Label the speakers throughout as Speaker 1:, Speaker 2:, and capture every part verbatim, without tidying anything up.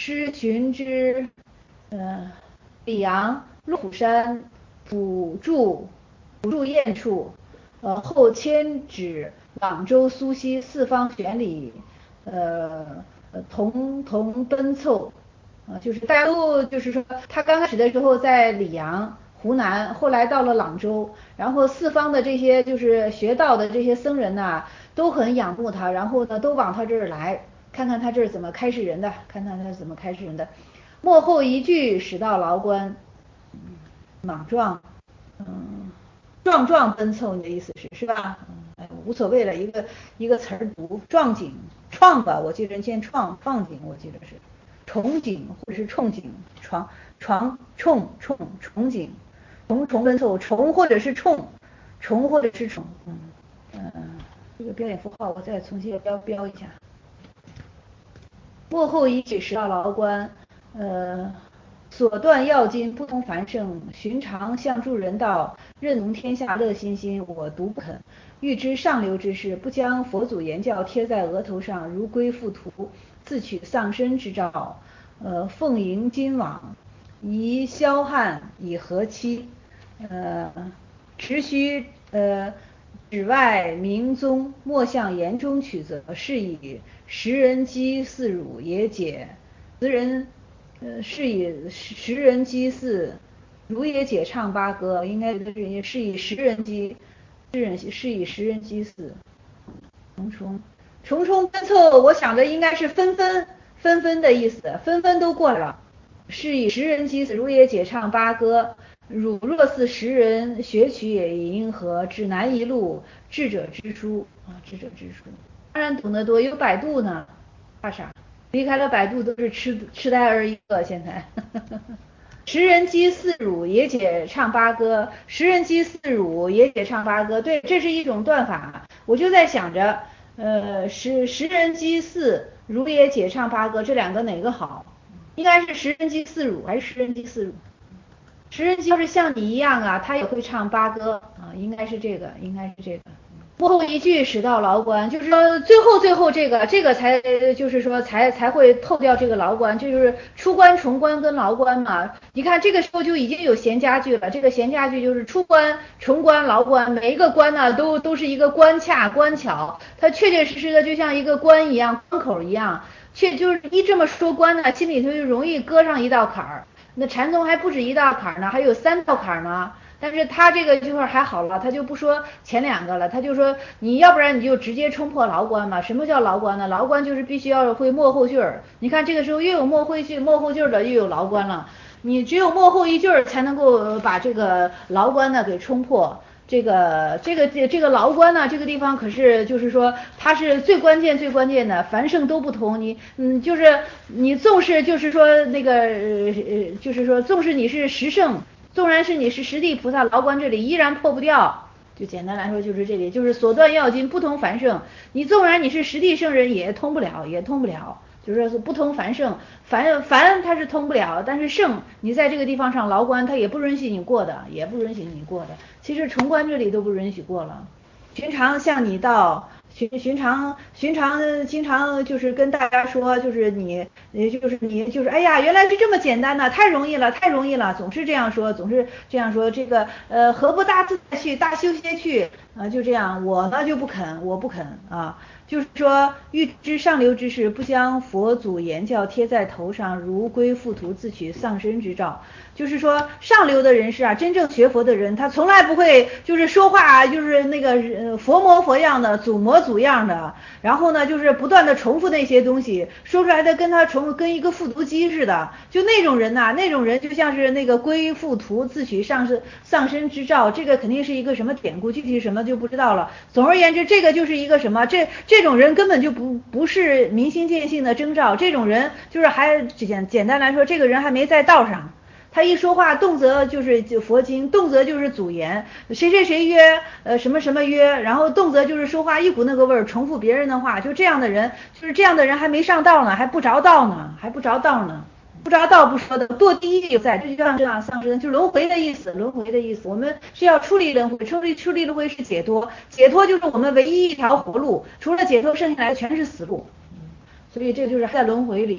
Speaker 1: 师群之呃溧阳鹿虎山补助补助堰处，呃后迁止朗州苏溪四方旋里，呃同同奔凑。啊，就是大家都就是说，他刚开始的时候在溧阳、湖南，后来到了朗州，然后四方的这些就是学道的这些僧人呐、都很仰慕他，然后呢都往他这儿来，看看他这儿怎么开示人的，看看他怎么开示人的。幕后一句使到劳关，莽撞，嗯，壮壮奔凑，你的意思是是吧？哎，无所谓了，一个一个词儿读壮景创吧，我记得先创创景，我记得是。憧憬或者是憧憬，床床冲冲憧憬，重重奔凑，重或者是冲，重或者是冲，嗯嗯，这个标点符号我再重新标标一下。幕后一举十道劳关，呃，所断要经不通繁盛，寻常相助人道，任农天下乐欣欣，我独不肯。欲知上流之事，不将佛祖言教贴在额头上，如归附图，自取丧身之兆。呃，奉迎金网，宜消汉以和期。呃，直须呃。指外明宗，莫向言中取责，是以时人讥似汝也解。词人呃是以时人讥似汝也解唱八歌，应该是是以时人讥，是人是以时人讥似。重重重重奔凑，我想着应该是纷纷纷纷的意思，纷纷都过来了。是以时人讥似，汝也解唱八歌。汝若似时人，学取也因何？指南一路，智者之书啊，智者之书。当然懂得多，有百度呢，怕啥？离开了百度都是痴痴呆儿一个。现在，时人讥似汝，也解唱八歌。时人讥似汝，也解唱八歌。对，这是一种断法。我就在想着，呃，时时人讥似汝也解唱八歌，这两个哪个好？应该是时人讥似汝，还是时人讥似汝？时人要是像你一样啊，他也会唱八歌啊，应该是这个，应该是这个。幕后一句使到劳关，就是说最后最后这个这个才就是说才才会透掉这个劳关，就是出关重关跟劳关嘛。你看这个时候就已经有闲家句了，这个闲家句就是出关重关劳关，每一个关呢都都是一个关卡关巧，它确确实实的就像一个关一样，关口一样，确就是一这么说关呢，心里头就容易搁上一道坎儿。那禅宗还不止一道坎呢，还有三道坎呢。但是他这个就是还好了，他就不说前两个了，他就说你要不然你就直接冲破牢关嘛。什么叫牢关呢？牢关就是必须要会幕后句儿。你看这个时候又有幕后句幕后句的，又有牢关了。你只有幕后一句儿才能够把这个牢关呢给冲破。这个这个这个牢关呢，这个地方可是就是说它是最关键最关键的，凡圣都不同。你嗯，就是你纵使就是说那个呃就是说纵使你是十圣，纵然是你是十地菩萨，牢关这里依然破不掉。就简单来说就是这里，就是所断要经不同凡圣，你纵然你是十地圣人也通不了，也通不了。就是说不同凡圣，凡凡它是通不了，但是圣你在这个地方上牢关，它也不允许你过的，也不允许你过的。其实重关这里都不允许过了。寻常向你道，寻寻常寻常经常就是跟大家说，就是你，就是你就是哎呀，原来是这么简单的，太容易了，太容易了，总是这样说，总是这样说。这个呃，何不大自在去，大修些去啊、呃？就这样，我呢就不肯，我不肯啊。就是说，欲知上流之事，不将佛祖言教贴在头上，如归附图，自取丧身之兆。就是说，上流的人士啊，真正学佛的人，他从来不会就是说话就是那个呃佛模佛样的，祖模祖样的，然后呢，就是不断的重复那些东西，说出来的跟他重跟一个复读机似的。就那种人呐、啊，那种人就像是那个归附图，自取丧身丧身之兆。这个肯定是一个什么典故，具体什么就不知道了。总而言之，这个就是一个什么这这。这种人根本就不不是明心见性的征兆，这种人就是还简简单来说，这个人还没在道上。他一说话，动辄就是就佛经，动辄就是祖言，谁谁谁约，呃什么什么约，然后动辄就是说话一股那个味儿，重复别人的话，就这样的人，就是这样的人还没上道呢，还不着道呢，还不着道呢。不着道不说的，堕第一就在，这就像这样丧生，就轮回的意思，轮回的意思。我们是要出离轮回，出离出离轮回是解脱，解脱就是我们唯一一条活路，除了解脱，剩下来的全是死路。所以这就是在轮回里。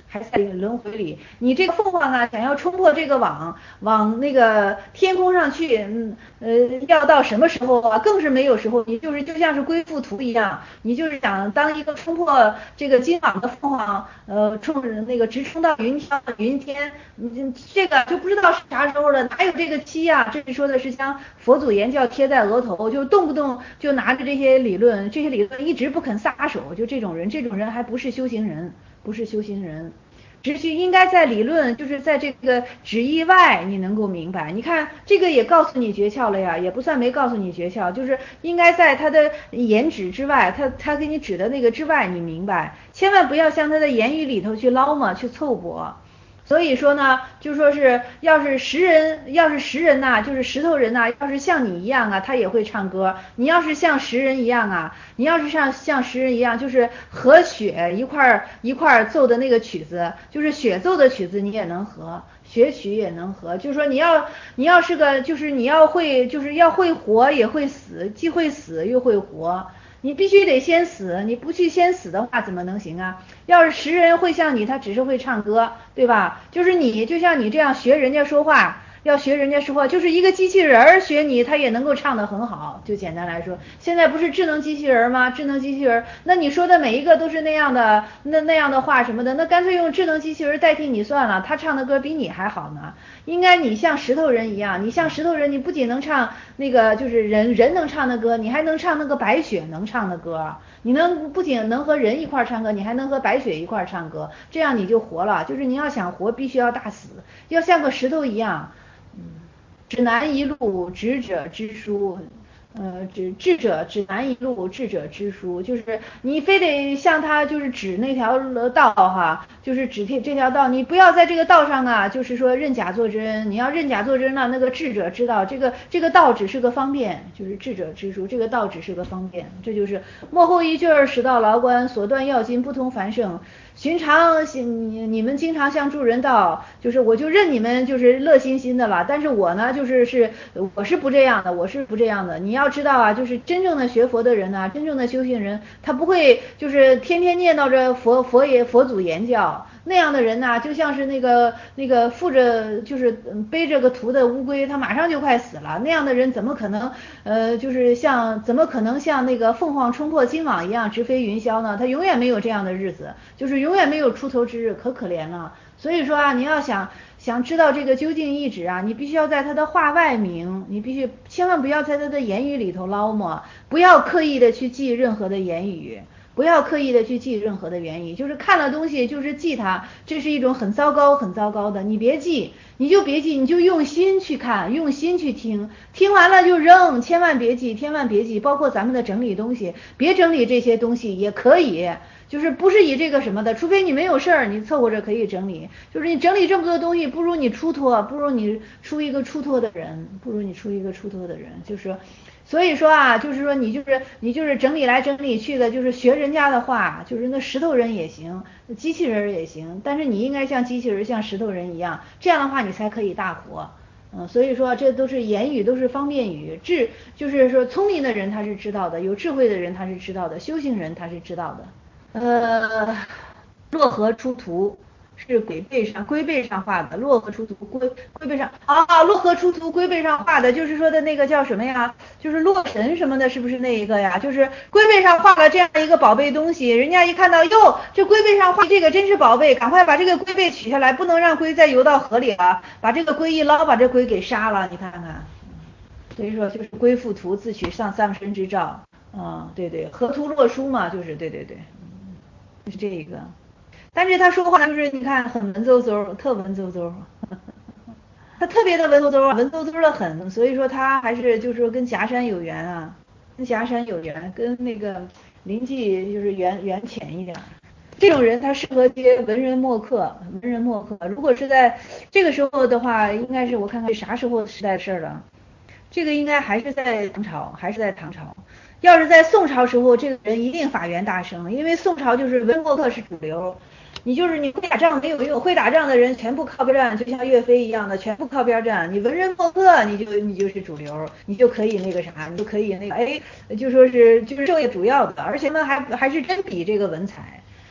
Speaker 1: 还在轮回里。你这个凤凰啊，想要冲破这个网，往那个天空上去，嗯呃，要到什么时候啊？更是没有时候。你就是就像是归附图一样，你就是想当一个冲破这个金网的凤凰，呃，冲那个直冲到云霄云天，嗯，这个就不知道是啥时候了，哪有这个期呀？这里说的是将佛祖言教贴在额头，就动不动就拿着这些理论，这些理论一直不肯撒手，就这种人，这种人还不是修行人，不是修行人。只需应该在理论，就是在这个旨意外，你能够明白。你看这个也告诉你诀窍了呀，也不算没告诉你诀窍，就是应该在他的言旨之外，他他给你指的那个之外，你明白。千万不要向他的言语里头去捞嘛，去凑合。所以说呢，就说是要是石人，要是石人呐、啊，就是石头人呐、啊，要是像你一样啊，他也会唱歌。你要是像石人一样啊，你要是像像石人一样，就是和雪一块儿一块儿奏的那个曲子，就是雪奏的曲子，你也能和。学曲也能和，就是说你要你要是个，就是你要会，就是要会活也会死，既会死又会活。你必须得先死，你不去先死的话，怎么能行啊？要是识人会像你，他只是会唱歌，对吧？就是你，就像你这样学人家说话，要学人家说话，就是一个机器人儿学你，他也能够唱得很好。就简单来说，现在不是智能机器人吗？智能机器人，那你说的每一个都是那样的，那那样的话什么的，那干脆用智能机器人代替你算了，他唱的歌比你还好呢。应该你像石头人一样，你像石头人，你不仅能唱那个就是人人能唱的歌，你还能唱那个白雪能唱的歌。你能不仅能和人一块唱歌，你还能和白雪一块唱歌，这样你就活了。就是你要想活，必须要大死，要像个石头一样。嗯，指南一路，智者之书。呃，指智者指南一路，智者之书，就是你非得向他就是指那条道哈，就是指这这条道，你不要在这个道上啊，就是说认假作真，你要认假作真呢，那个智者知道这个这个道只是个方便，就是智者之书，这个道只是个方便，这就是幕后一句儿使到劳关，所断要紧不同凡圣。寻常你你们经常向助人道，就是我就认你们就是乐心心的了，但是我呢就是是我是不这样的，我是不这样的。你要知道啊，就是真正的学佛的人啊，真正的修行人，他不会就是天天念叨着佛佛爷佛祖言教。那样的人呢，就像是那个那个负着就是背着个图的乌龟，他马上就快死了。那样的人怎么可能呃就是像怎么可能像那个凤凰冲破金网一样直飞云霄呢？他永远没有这样的日子，就是永远没有出头之日，可可怜了。所以说啊，你要想想知道这个究竟意旨啊，你必须要在他的话外明，你必须千万不要在他的言语里头捞摸，不要刻意的去记任何的言语。不要刻意的去记任何的原因，就是看了东西就是记它，这是一种很糟糕很糟糕的，你别记，你就别记，你就用心去看，用心去听，听完了就扔，千万别记，千万别记，包括咱们的整理东西，别整理这些东西也可以，就是不是以这个什么的，除非你没有事儿，你凑合着可以整理，就是你整理这么多东西，不如你出脱，不如你出一个出脱的人，不如你出一个出脱的人，就是所以说啊，就是说你就是你就是整理来整理去的，就是学人家的话，就是那石头人也行，机器人也行，但是你应该像机器人像石头人一样，这样的话你才可以大活。嗯，所以说这都是言语，都是方便语，智就是说聪明的人他是知道的，有智慧的人他是知道的，修行人他是知道的。呃，洛河出图是龟背上龟背上画的，洛河出图龟龟背上啊，洛河出图龟背上画的，就是说的那个叫什么呀？就是洛神什么的，是不是那一个呀？就是龟背上画了这样一个宝贝东西，人家一看到哟，这龟背上画这个真是宝贝，赶快把这个龟背取下来，不能让龟再游到河里了，把这个龟一捞，把这龟给杀了，你看看。所以说就是龟附图自取上丧身之兆。啊、嗯，对对，河图洛书嘛，就是对对对，就是这一个。但是他说话就是你看很文绉绉，特文绉绉，他特别的文绉绉，文绉绉的很，所以说他还是就是说跟霞山有缘啊，跟霞山有缘，跟那个临济就是缘缘浅一点。这种人他适合接文人墨客，文人墨客。如果是在这个时候的话，应该是我看看啥时候时代的事了。这个应该还是在唐朝，还是在唐朝。要是在宋朝时候，这个人一定法缘大生，因为宋朝就是文墨客是主流。你就是你会打仗没有用，会打仗的人全部靠边站，就像岳飞一样的，全部靠边站。你文人墨客，你就你就是主流，你就可以那个啥，你就可以那个，哎，就说是就是社会主要的，而且呢还还是真比这个文采。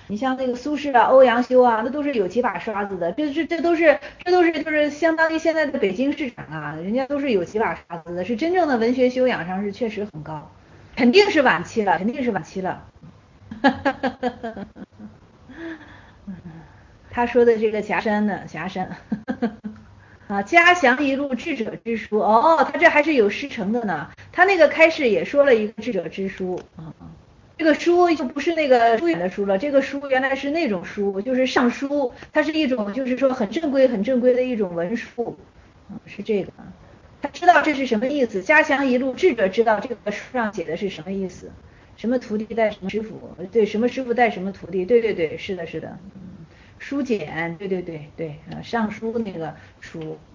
Speaker 1: 你像那个苏轼啊、欧阳修啊，那都是有几把刷子的，这这这都是这都是就是相当于现在的北京市长啊，人家都是有几把刷子的，是真正的文学修养上是确实很高，肯定是晚期了，肯定是晚期了。他说的这个夹山呢，夹山。啊，家祥一路智者之书，哦，他这还是有师承的呢。他那个开始也说了一个智者之书啊，这个书就不是那个书远的书了，这个书原来是那种书，就是上书，它是一种就是说很正规、很正规的一种文书，啊，是这个。他知道这是什么意思，家祥一路智者知道这个书上写的是什么意思，什么徒弟带什么师傅，对，什么师傅带什么徒弟，对对对，是的，是的。书简，对对对对，呃，尚书那个书。